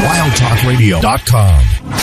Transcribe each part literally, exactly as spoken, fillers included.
wild talk radio dot com.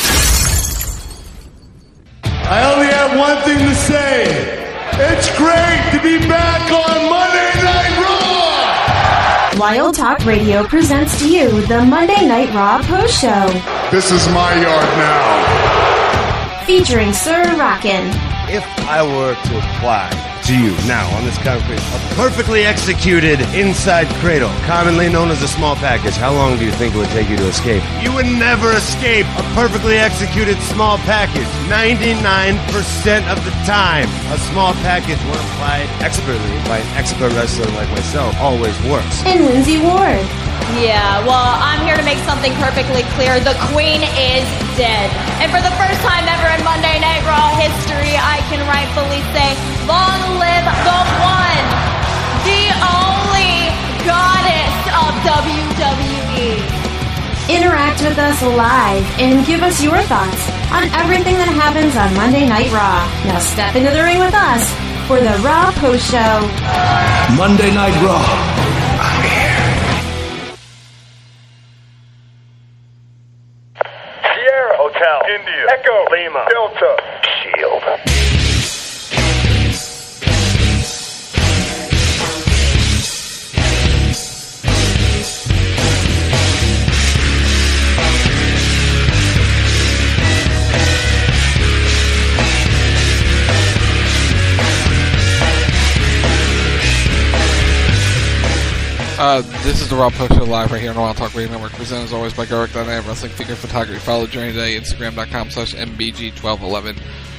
I only have one thing to say. It's great to be back on Monday Night Raw! Wild Talk Radio presents to you the Monday Night Raw Post Show. This is my yard now. Featuring Sir Rockin'. If I were to apply to you now on this concrete, a perfectly executed inside cradle, commonly known as a small package, how long do you think it would take you to escape? You would never escape a perfectly executed small package. ninety-nine percent of the time, a small package, when applied expertly by an expert wrestler like myself, always works. And Lindsay Ward. Yeah, well, I'm here to make something perfectly clear. The Queen is dead. And for the first time ever in Monday Night Raw history, I can rightfully say, long live the one, the only goddess of W W E. Interact with us live and give us your thoughts on everything that happens on Monday Night Raw. Now step into the ring with us for the Raw Post Show. Monday Night Raw. I'm here. Sierra Hotel, India, Echo, Lima, Delta, Shield. Uh, this is the Raw Post Show live right here on the Wild Talk Radio Network, presented as always by Garrick dot net, Wrestling Figure Photography. Follow Journey Today, Instagram dot com slash M B G twelve eleven.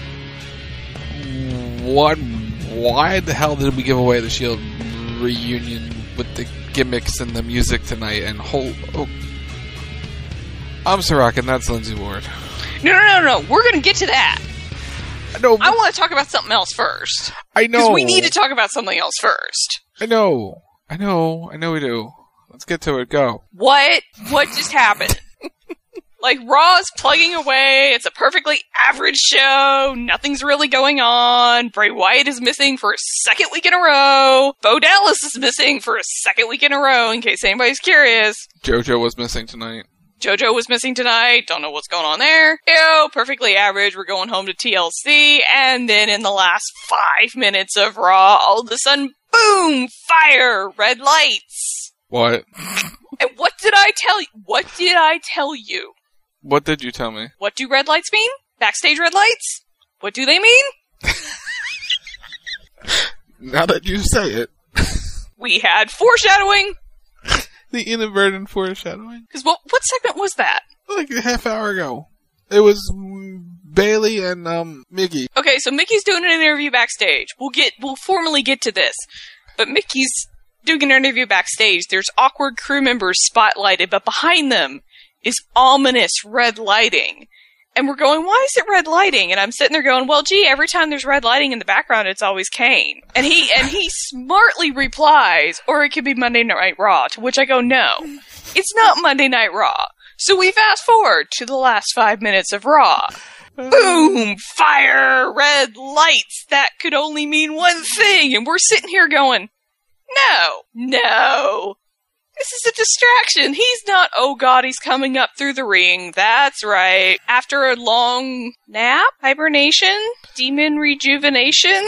What, why the hell did we give away the Shield reunion with the gimmicks and the music tonight? And whole, oh, I'm Sirac, and that's Lindsay Ward. No, no, no, no. We're going to get to that. No, I want to talk about something else first. I know. Because we need to talk about something else first. I know. I know, I know we do. Let's get to it, go. What? What just happened? Like, Raw's plugging away, it's a perfectly average show, nothing's really going on, Bray Wyatt is missing for a second week in a row, Bo Dallas is missing for a second week in a row, in case anybody's curious. JoJo was missing tonight. JoJo was missing tonight, don't know what's going on there. Ew, perfectly average, we're going home to T L C, and then in the last five minutes of Raw, all of a sudden, boom! Fire! Red lights! What? And what did I tell you? What did I tell you? What did you tell me? What do red lights mean? Backstage red lights? What do they mean? Now that you say it. We had foreshadowing! The inadvertent foreshadowing. Because what, what segment was that? Like a half hour ago. It was mm, Bailey and um Mickey. Okay, so Mickey's doing an interview backstage. We'll get, we'll formally get to this. But Mickey's doing an interview backstage. There's awkward crew members spotlighted, but behind them is ominous red lighting. And we're going, why is it red lighting? And I'm sitting there going, well, gee, every time there's red lighting in the background, it's always Kane. And he, and he smartly replies, or it could be Monday Night Raw, to which I go, no, it's not Monday Night Raw. So we fast forward to the last five minutes of Raw. Boom! Fire! Red lights! That could only mean one thing! And we're sitting here going, no! No! This is a distraction! He's not, oh god, he's coming up through the ring. That's right. After a long nap? Hibernation? Demon rejuvenation?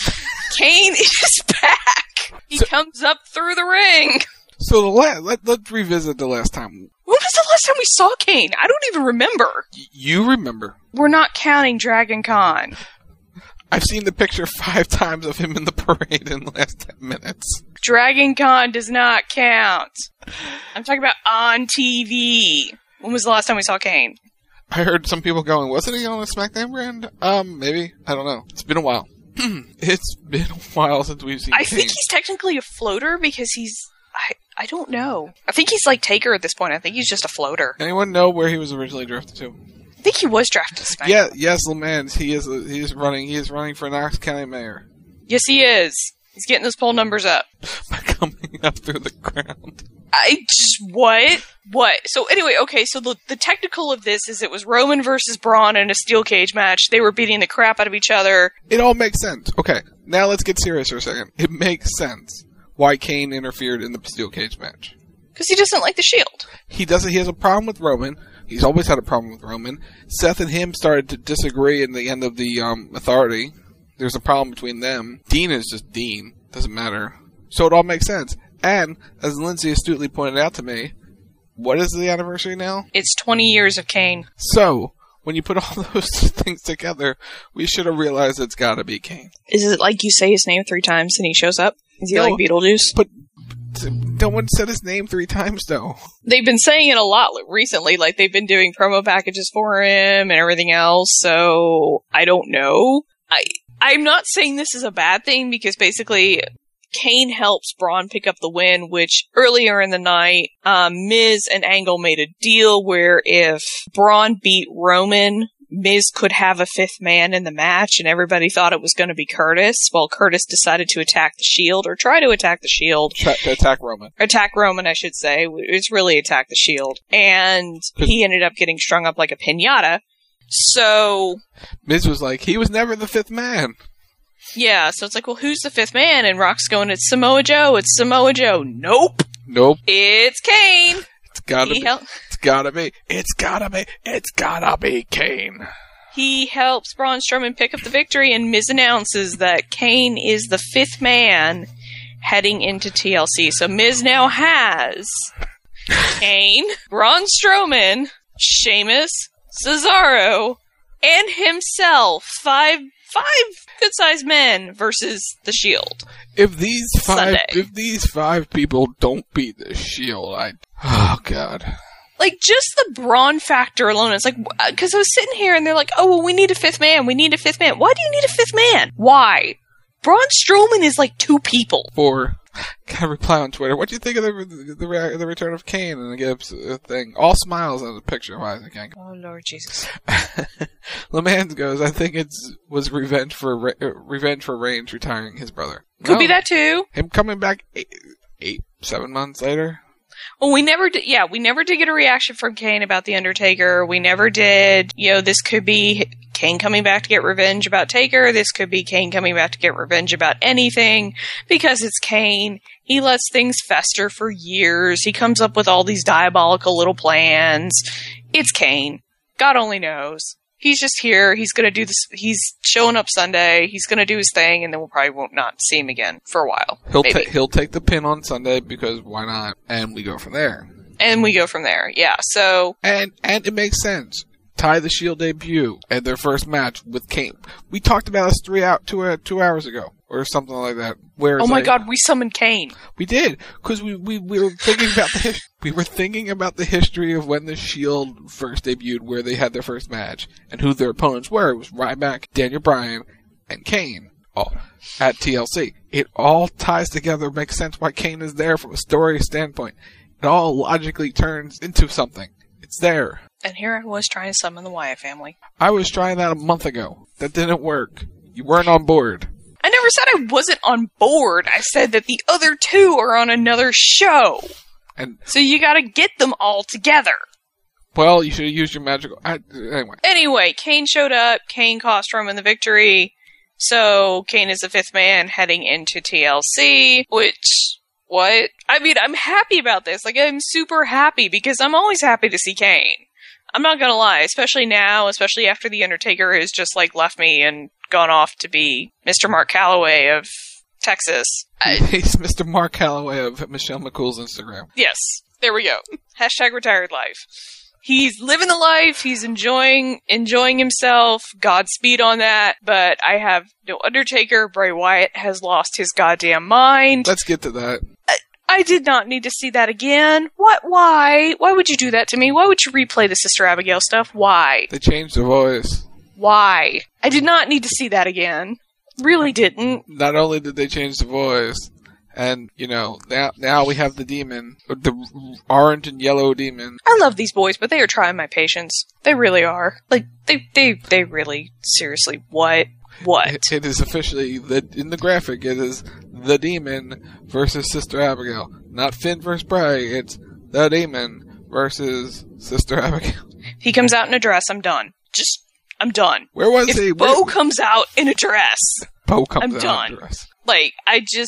Kane is back! He so, comes up through the ring! So the la- let, let's revisit the last time. When was the last time we saw Kane? I don't even remember. Y- you remember. We're not counting Dragon Con. I've seen the picture five times of him in the parade in the last ten minutes. Dragon Con does not count. I'm talking about on T V. When was the last time we saw Kane? I heard some people going, wasn't he on a SmackDown brand? Um, maybe. I don't know. It's been a while. It's been a while since we've seen I Kane. think he's technically a floater because he's... I, I don't know. I think he's like Taker at this point. I think he's just a floater. Anyone know where he was originally drafted to? I think he was drafted to SmackDown. Yeah, yes, LeMans. He is. He is running. He is running for Knox County Mayor. Yes, he is. He's getting those poll numbers up by coming up through the ground. I just what what? So anyway, okay. So the the technical of this is it was Roman versus Braun in a steel cage match. They were beating the crap out of each other. It all makes sense. Okay, now let's get serious for a second. It makes sense why Kane interfered in the steel cage match. Because he doesn't like the Shield. He doesn't. He has a problem with Roman. He's always had a problem with Roman. Seth and him started to disagree in the end of the um, Authority. There's a problem between them. Dean is just Dean. Doesn't matter. So it all makes sense. And, as Lindsay astutely pointed out to me, what is the anniversary now? It's twenty years of Kane. So, when you put all those things together, we should have realized it's gotta be Kane. Is it like you say his name three times and he shows up? Is he No, like Beetlejuice? But no one said his name three times, though. They've been saying it a lot recently. Like, they've been doing promo packages for him and everything else, so I don't know. I, I'm not saying this is a bad thing, because basically Kane helps Braun pick up the win, which earlier in the night, um, Miz and Angle made a deal where if Braun beat Roman, Miz could have a fifth man in the match, and everybody thought it was going to be Curtis. Well, Curtis decided to attack the Shield, or try to attack the Shield. Try to attack Roman. Attack Roman, I should say. It's really attack the Shield. And he ended up getting strung up like a piñata. So Miz was like, he was never the fifth man. Yeah, so it's like, well, who's the fifth man? And Rock's going, it's Samoa Joe, it's Samoa Joe. Nope. Nope. It's Kane. It's gotta he be. Hel- it's gotta be. It's gotta be. It's gotta be Kane. He helps Braun Strowman pick up the victory, and Miz announces that Kane is the fifth man heading into T L C. So Miz now has Kane, Braun Strowman, Sheamus, Cesaro, and himself. Five, five good-sized men versus the Shield. If these five, Sunday. if these five people don't beat the Shield, I, oh god. Like, just the Braun factor alone, it's like, because I was sitting here and they're like, oh, well, we need a fifth man, we need a fifth man. Why do you need a fifth man? Why? Braun Strowman is like two people. For, gotta reply on Twitter, what do you think of the the, the, the return of Kane and the Gibbs uh, thing? All smiles in the picture of Isaac Kane. Oh, Lord Jesus. LeMans goes, I think it was revenge for Ra- uh, revenge for Reigns retiring his brother. Could No. be that too. Him coming back eight, eight, seven months later. Well, we never did, yeah, we never did get a reaction from Kane about The Undertaker. We never did, you know, this could be Kane coming back to get revenge about Taker. This could be Kane coming back to get revenge about anything, because it's Kane. He lets things fester for years. He comes up with all these diabolical little plans. It's Kane. God only knows. He's just here. He's gonna do this. He's showing up Sunday. He's gonna do his thing, and then we'll probably won't not see him again for a while. He'll maybe. ta- he'll take the pin on Sunday because why not? And we go from there. And we go from there. Yeah. So And and it makes sense. Tie the Shield debut and their first match with Kane. We talked about this three out two uh, two hours ago or something like that. Where it's oh my like, God, we summoned Kane. we did because we, we we were thinking about the his- we were thinking about the history of when the Shield first debuted, where they had their first match and who their opponents were. It was Ryback, Daniel Bryan, and Kane. All at T L C. It all ties together. Makes sense why Kane is there from a story standpoint. It all logically turns into something. It's there. And here I was trying to summon the Wyatt family. I was trying that a month ago. That didn't work. You weren't on board. I never said I wasn't on board. I said that the other two are on another show. And So you gotta get them all together. well, you should have used your magical. I, anyway, Anyway, Kane showed up. Kane cost Roman the victory. So Kane is the fifth man heading into T L C, which, what? I mean, I'm happy about this. Like, I'm super happy because I'm always happy to see Kane. I'm not gonna lie, especially now, especially after The Undertaker has just, like, left me and gone off to be Mister Mark Calloway of Texas. I, he's Mister Mark Calloway of Michelle McCool's Instagram. yes, there we go. Hashtag retired life. He's living the life, he's enjoying enjoying himself, Godspeed on that, but I have no Undertaker. Bray Wyatt has lost his goddamn mind. Let's get to that. I did not need to see that again. What? Why? Why would you do that to me? Why would you replay the Sister Abigail stuff? Why? They changed the voice. Why? I did not need to see that again. Really didn't. Not only did they change the voice, and, you know, now now we have the demon, the orange and yellow demon. I love these boys, but they are trying my patience. They really are. Like, they, they, they really, seriously, what? What? It, it is officially, the in the graphic, it is the demon versus Sister Abigail. Not Finn versus Bray, it's the demon versus Sister Abigail. If he comes out in a dress, I'm done. Just, I'm done. Where was if he? Bo Where, comes out in a dress, Bo comes I'm out done. of dress. like, I just,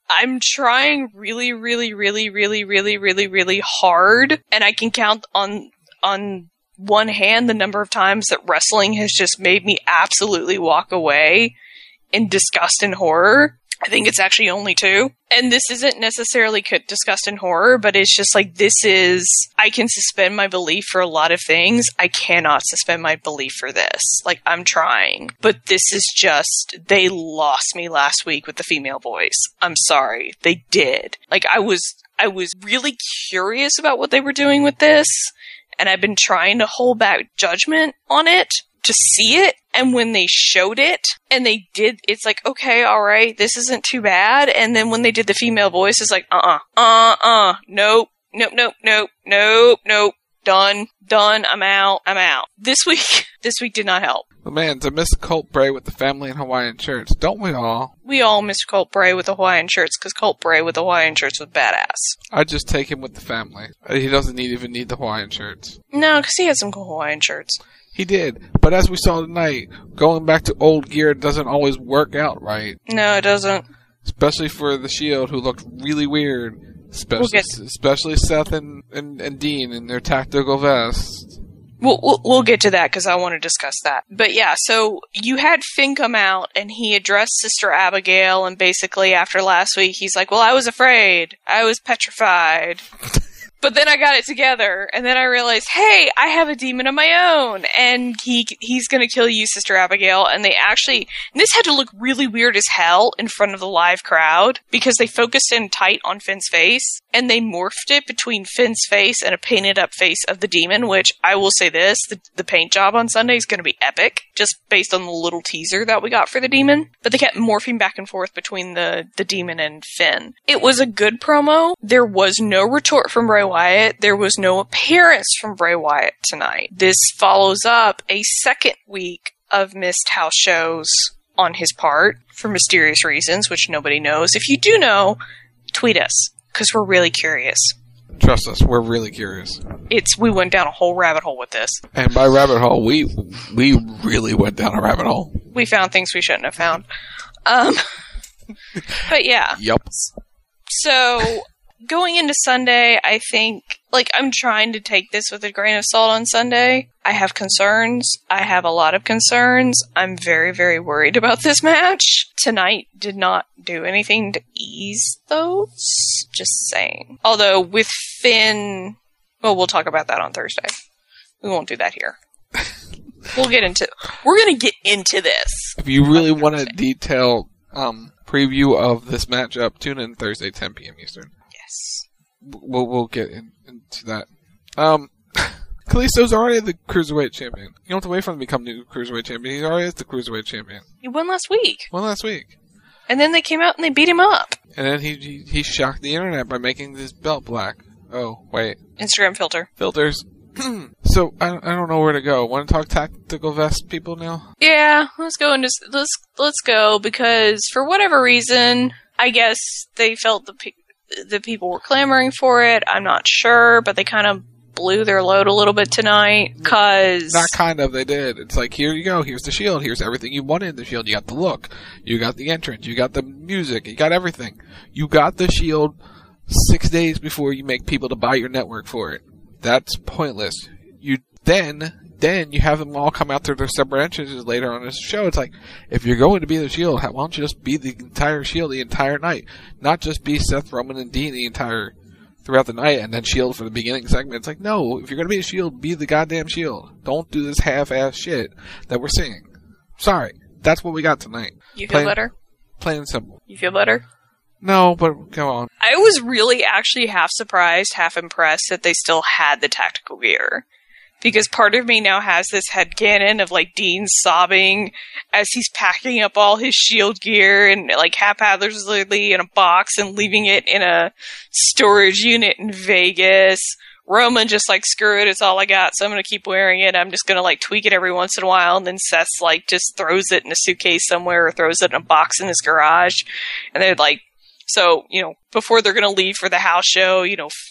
I'm trying really, really, really, really, really, really, really hard, and I can count on on one hand the number of times that wrestling has just made me absolutely walk away in disgust and horror. I think it's actually only two. And this isn't necessarily disgust and horror, but it's just like, this is, I can suspend my belief for a lot of things. I cannot suspend my belief for this. Like, I'm trying. But this is just, they lost me last week with the female voice. I'm sorry. They did. Like, I was, I was really curious about what they were doing with this, and I've been trying to hold back judgment on it to see it. And when they showed it and they did, it's like, okay, all right, this isn't too bad. And then when they did the female voice, it's like, uh-uh, uh-uh, nope, nope, nope, nope, nope, nope, done, done, I'm out, I'm out. This week, this week did not help. But man, to miss Colt Bray with the family in Hawaiian shirts, don't we all? We all missed Colt Bray with the Hawaiian shirts, because Colt Bray with the Hawaiian shirts was badass. I'd just take him with the family. He doesn't need, even need the Hawaiian shirts. No, because he had some cool Hawaiian shirts. He did, but as we saw tonight, going back to old gear doesn't always work out right. No, it doesn't. Especially for the Shield, who looked really weird. Especially, We'll get- especially Seth and, and, and Dean in their tactical vests. We'll, we'll, we'll get to that because I want to discuss that. But yeah, so you had Finn come out and he addressed Sister Abigail, and basically after last week, he's like, well, I was afraid. I was petrified. But then I got it together, and then I realized, hey, I have a demon of my own, and he he's going to kill you, Sister Abigail. And they actually, and this had to look really weird as hell in front of the live crowd, because they focused in tight on Finn's face, and they morphed it between Finn's face and a painted up face of the demon, which I will say this, the, the paint job on Sunday is going to be epic, just based on the little teaser that we got for the demon. But they kept morphing back and forth between the, the demon and Finn. It was a good promo. There was no retort from Bray Wyatt. There was no appearance from Bray Wyatt tonight. This follows up a second week of missed house shows on his part for mysterious reasons, which nobody knows. If you do know, tweet us, because we're really curious. Trust us, we're really curious. It's we went down a whole rabbit hole with this. And by rabbit hole, we we really went down a rabbit hole. We found things we shouldn't have found. Um, but yeah. Yup. So, going into Sunday, I think, like, I'm trying to take this with a grain of salt on Sunday. I have concerns. I have a lot of concerns. I'm very, very worried about this match. Tonight did not do anything to ease those. Just saying. Although, with Finn, well, we'll talk about that on Thursday. We won't do that here. We'll get into, we're gonna get into this. If you really want a detailed um, preview of this matchup, tune in Thursday, ten p.m. Eastern. Yes. We'll we'll get in, into that. Um, Kalisto's already the Cruiserweight champion. You don't have to wait for him to become the Cruiserweight champion. He already is the Cruiserweight champion. He won last week. Won last week. And then they came out and they beat him up. And then he he, he shocked the internet by making this belt black. Oh, wait. Instagram filter. Filters. So, I, I don't know where to go. Want to talk tactical vest people now? Yeah, let's go into let's let's go because for whatever reason, I guess they felt the pe- the people were clamoring for it. I'm not sure, but they kind of blew their load a little bit tonight because Not kind of, they did. It's like, here you go, here's the Shield, here's everything you wanted in the Shield. You got the look, you got the entrance, you got the music, you got everything. You got the Shield six days before you make people to buy your network for it. That's pointless. You then, then you have them all come out to their separate entrances later on this show. It's like, if you're going to be the Shield, why don't you just be the entire Shield the entire night? Not just be Seth, Roman, and Dean the entire, throughout the night, and then Shield for the beginning segment. It's like, no, if you're going to be the Shield, be the goddamn Shield. Don't do this half-ass shit that we're seeing. Sorry. That's what we got tonight. you feel Plain, better. plain and simple. You feel better. No, but go on. I was really actually half surprised, half impressed that they still had the tactical gear. Because part of me now has this headcanon of, like, Dean sobbing as he's packing up all his Shield gear and, like, haphazardly in a box and leaving it in a storage unit in Vegas. Roman just, like, screw it, it's all I got, so I'm gonna keep wearing it. I'm just gonna, like, tweak it every once in a while. And then Seth's, like, just throws it in a suitcase somewhere or throws it in a box in his garage. And they're, like, so, you know, before they're gonna leave for the house show, you know,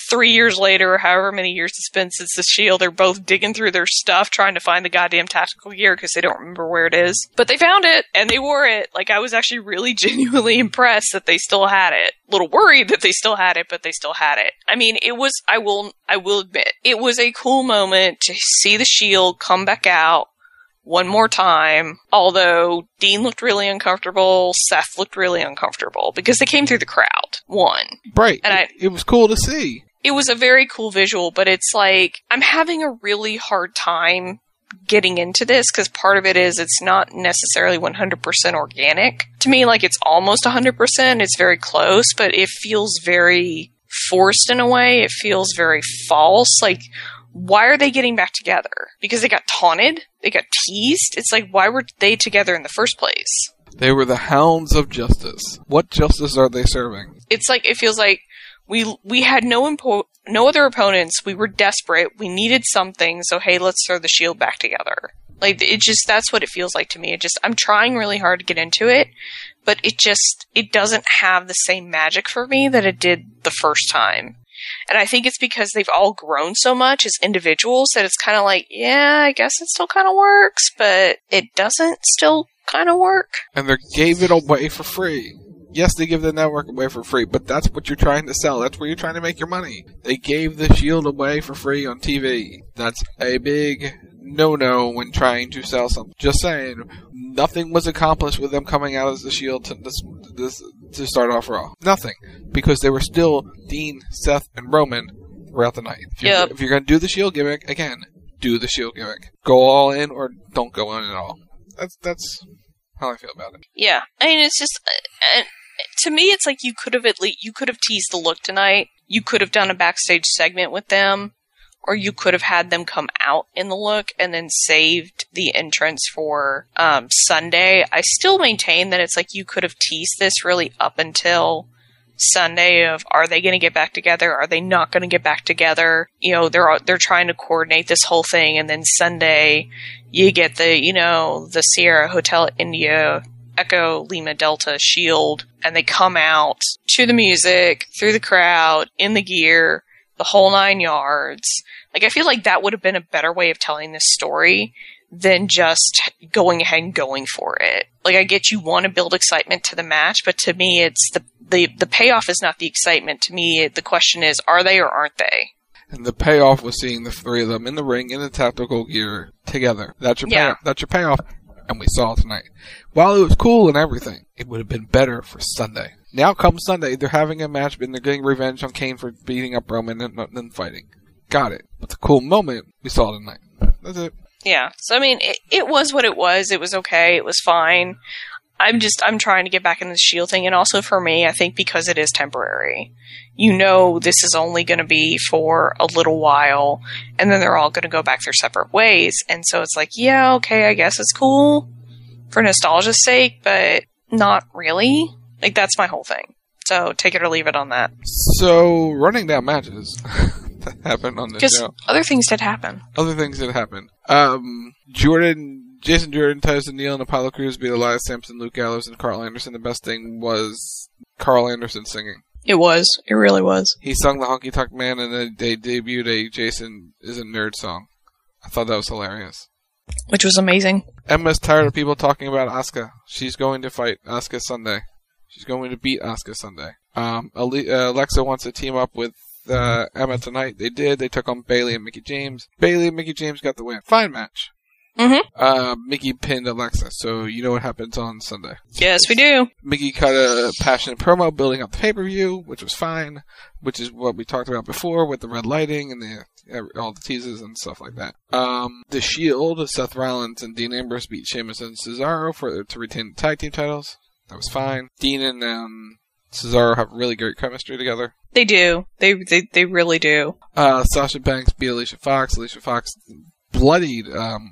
three years later, however many years it's been since the Shield, they're both digging through their stuff trying to find the goddamn tactical gear because they don't remember where it is. But they found it, and they wore it. Like, I was actually really genuinely impressed that they still had it. A little worried that they still had it, but they still had it. I mean, it was, I will, I will admit, it was a cool moment to see the Shield come back out one more time, although Dean looked really uncomfortable, Seth looked really uncomfortable, because they came through the crowd, one. Right. And I, it was cool to see. It was a very cool visual, but it's like, I'm having a really hard time getting into this, because part of it is it's not necessarily one hundred percent organic. To me, like, it's almost one hundred percent, it's very close, but it feels very forced in a way, it feels very false, like, why are they getting back together? Because they got taunted? They got teased? It's like, why were they together in the first place? They were the hounds of justice. What justice are they serving? It's like, it feels like we we had no impo- no other opponents. We were desperate. We needed something. So, hey, let's throw the Shield back together. Like, it just, that's what it feels like to me. It just, I'm trying really hard to get into it, but it just, it doesn't have the same magic for me that it did the first time. And I think it's because they've all grown so much as individuals that it's kind of like, yeah, I guess it still kind of works, but it doesn't still kind of work. And they gave it away for free. Yes, they give the network away for free, but that's what you're trying to sell. That's where you're trying to make your money. They gave the Shield away for free on T V. That's a big no-no when trying to sell something. Just saying, nothing was accomplished with them coming out as the Shield to, this, this, to start off Raw. Nothing. Because they were still Dean, Seth, and Roman throughout the night. If you're, yep. if you're going to do the Shield gimmick, again, do the Shield gimmick. Go all in or don't go in at all. That's that's how I feel about it. Yeah. I mean, it's just... Uh, to me, it's like you could have at least... You could have teased the look tonight. You could have done a backstage segment with them. Or you could have had them come out in the look and then saved the entrance for um, Sunday. I still maintain that it's like you could have teased this really up until Sunday of, are they going to get back together? Are they not going to get back together? You know, they're they're trying to coordinate this whole thing, and then Sunday you get the, you know, the Sierra Hotel India Echo Lima Delta Shield, and they come out to the music, through the crowd, in the gear, the whole nine yards. Like, I feel like that would have been a better way of telling this story than just going ahead and going for it. Like, I get you want to build excitement to the match, but to me, it's the the, the payoff is not the excitement. To me, it, the question is, are they or aren't they? And the payoff was seeing the three of them in the ring in the tactical gear together. That's your yeah. payoff. That's your payoff. And we saw it tonight. While it was cool and everything, it would have been better for Sunday. Now comes Sunday, they're having a match, and they're getting revenge on Kane for beating up Roman and then fighting. Got it. But the cool moment, we saw it tonight. That's it. Yeah. So, I mean, it, it was what it was. It was okay. It was fine. I'm just, I'm trying to get back into the Shield thing. And also for me, I think because it is temporary. You know this is only going to be for a little while, and then they're all going to go back their separate ways. And so it's like, yeah, okay, I guess it's cool for nostalgia's sake, but not really. Like, that's my whole thing. So take it or leave it on that. So, running down matches that happened on the show. Because other things did happen. Other things did happen. Um, Jordan, Jason Jordan, Tyson Neal, and Apollo Crews beat Elias Sampson, Luke Gallows, and Carl Anderson. The best thing was Carl Anderson singing. It was. It really was. He sung the Honky Tonk Man, and then they debuted a Jason is a Nerd song. I thought that was hilarious. Which was amazing. Emma's tired of people talking about Asuka. She's going to fight Asuka Sunday. She's going to beat Asuka Sunday. Um, Alexa wants to team up with uh, Emma tonight. They did. They took on Bayley and Mickie James. Bayley and Mickie James got the win. Fine match. Mm-hmm. Uh, Mickie pinned Alexa, so you know what happens on Sunday. Yes, we do. Mickie cut a passionate promo building up the pay-per-view, which was fine, which is what we talked about before with the red lighting and the all the teases and stuff like that. Um, the Shield, Seth Rollins and Dean Ambrose beat Sheamus and Cesaro for to retain the tag team titles. That was fine. Dean and um, Cesaro have really great chemistry together. They do. They they, they really do. Uh, Sasha Banks beat Alicia Fox. Alicia Fox bloodied um,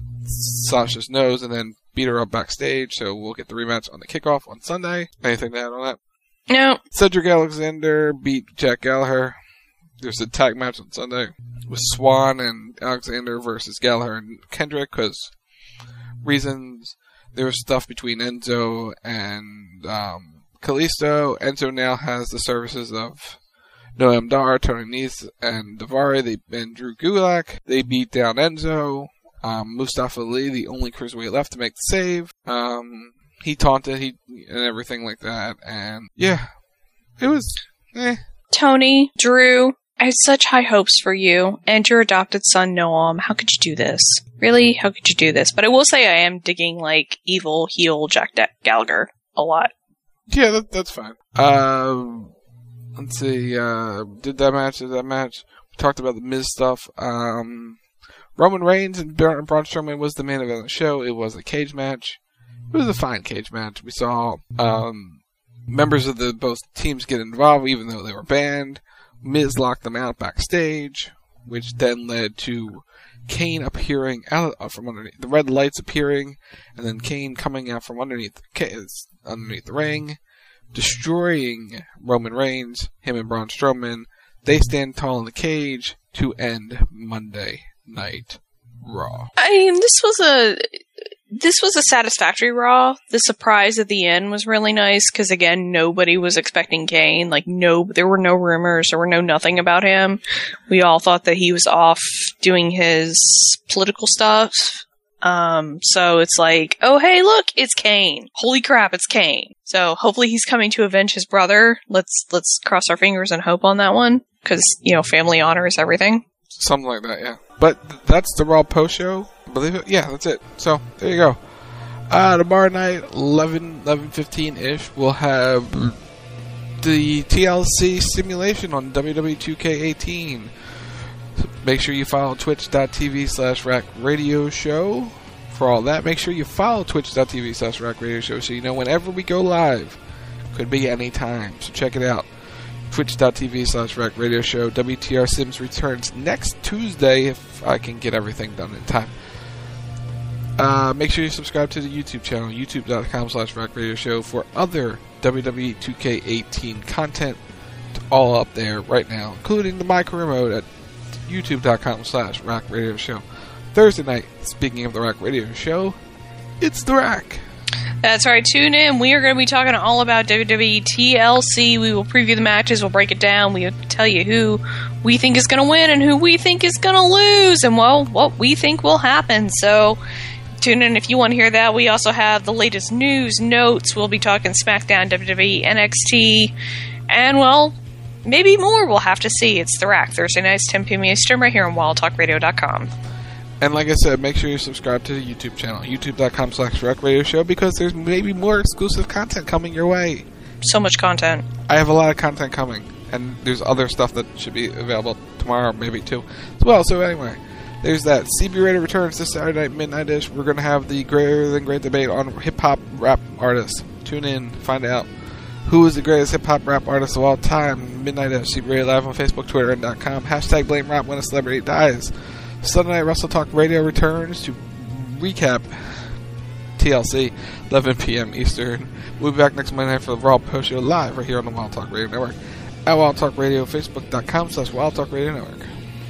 Sasha's nose and then beat her up backstage, so we'll get the rematch on the kickoff on Sunday. Anything to add on that? No. Cedric Alexander beat Jack Gallagher. There's a tag match on Sunday with Swan and Alexander versus Gallagher and Kendrick, because reasons. There was stuff between Enzo and um, Kalisto. Enzo now has the services of Noam Dar, Tony Nese, and Daivari, they, and Drew Gulak. They beat down Enzo. Um, Mustafa Ali, the only cruiserweight left to make the save. Um, he taunted, he, and everything like that. And yeah, it was, eh. Tony, Drew, I had such high hopes for you and your adopted son, Noam. How could you do this? Really? How could you do this? But I will say I am digging, like, evil heel Jack De- Gallagher a lot. Yeah, that, that's fine. Um, let's see, uh, did that match, did that match. We talked about the Miz stuff. Um, Roman Reigns and Braun Strowman was the main event of the show. It was a cage match. It was a fine cage match. We saw, um, members of the both teams get involved, even though they were banned. Miz locked them out backstage, which then led to Kane appearing out from underneath the red lights appearing, and then Kane coming out from underneath the, underneath the ring, destroying Roman Reigns, him and Braun Strowman. They stand tall in the cage to end Monday Night Raw. I mean, this was a this was a satisfactory Raw. The surprise at the end was really nice because, again, nobody was expecting Kane. Like, no, there were no rumors, there were no nothing about him. We all thought that he was off doing his political stuff. Um, so it's like, oh, hey, look, it's Kane. Holy crap, it's Kane. So hopefully he's coming to avenge his brother. Let's let's cross our fingers and hope on that one because, you know, family honor is everything. Something like that, yeah. But th- that's the Raw post show. I believe it. Yeah, that's it. So there you go. Uh, tomorrow night, eleven, eleven fifteen ish, we'll have the T L C simulation on W W E two K eighteen. So make sure you follow twitch.tv slash rack radio show for all that. Make sure you follow twitch.tv slash rack radio show so you know whenever we go live. Could be any time. So check it out. Twitch.tv slash rack radio show. W T R Sims returns next Tuesday if I can get everything done in time. Uh, make sure you subscribe to the YouTube channel, youtube.com slash rack radio show for other W W E two K eighteen content. It's all up there right now, including the My Career Mode at youtube.com slash rack radio show. Thursday night, speaking of the Rack Radio Show, it's the Rack. That's right, tune in. We are going to be talking all about W W E T L C. We will preview the matches, we'll break it down, we'll tell you who we think is going to win and who we think is going to lose, and, well, what we think will happen. So tune in if you want to hear that. We also have the latest news, notes. We'll be talking SmackDown, W W E, N X T, and, well, maybe more. We'll have to see. It's The Rack, Thursday nights, ten p.m. Eastern, right here on wild talk radio dot com. And like I said, make sure you subscribe to the YouTube channel, youtube.com slash rack radio show, because there's maybe more exclusive content coming your way. So much content. I have a lot of content coming, and there's other stuff that should be available tomorrow, maybe too, as well. So anyway, there's that. C B Radio returns this Saturday night, midnight-ish. We're going to have the greater than great debate on hip-hop rap artists. Tune in, find out who is the greatest hip-hop rap artist of all time. Midnight-ish, C B Radio Live on Facebook, Twitter, and .com. Hashtag blame rap when a celebrity dies. Sunday night, Wrestle Talk Radio returns to recap T L C, eleven p.m. Eastern. We'll be back next Monday night for the Raw Post Show live right here on the Wild Talk Radio Network. At Wild Talk Radio, Facebook.com slash Wild Talk Radio Network.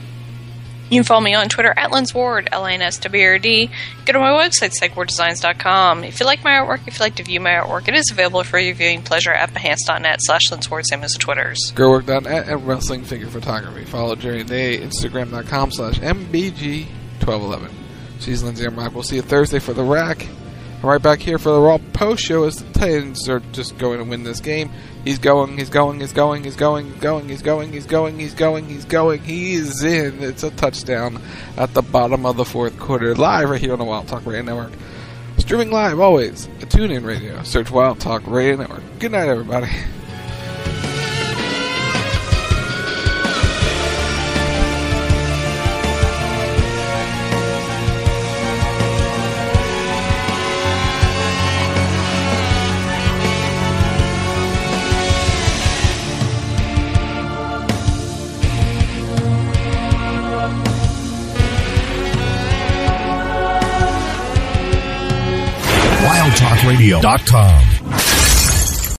You can follow me on Twitter at Lance Ward, L A N S W R D. Go to my website, psych ward designs dot com. If you like my artwork, if you like to view my artwork, it is available for your viewing pleasure at behance.net slash Lance Ward, same as the Twitters. girlwork dot net and Wrestling Figure Photography. Follow Jerry and Day, Instagram.com slash M B G twelve eleven. She's Lindsay M. Rock. We'll see you Thursday for the Rack. I'm right back here for the Raw Post Show as the Titans are just going to win this game. He's going, he's going, he's going, he's going, he's going, he's going, he's going, he's going, he's going, he's in. It's a touchdown at the bottom of the fourth quarter. Live right here on the Wild Talk Radio Network. Streaming live always at TuneIn Radio. Search Wild Talk Radio Network. Good night, everybody. wild talk radio dot com